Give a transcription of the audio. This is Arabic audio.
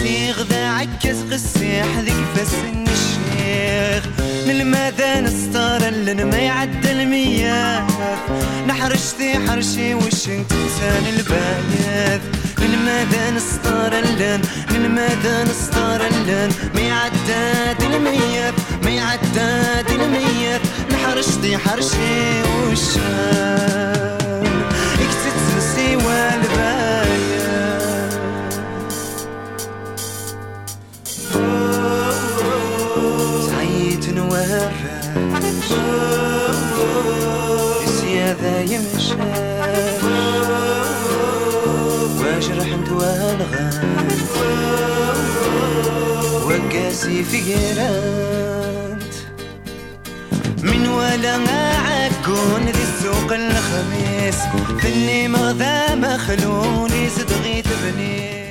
غدا عكز قسيح ذيك فسن الشيخ للماذا نستار لن ما يعدى المياه نحرشتي حرشي وش انت انسان البايث للماذا نستار للماذا نستار ما يعدى المياه ما يعدى المياه نحرشتي حرشي وش اكتت سوى البايث نورج السيادة يمشى واجرح والغان وقاسي في جيرانت من ولا عكون ذي السوق الخميس ثني مغذا مخلوني صدغي تبني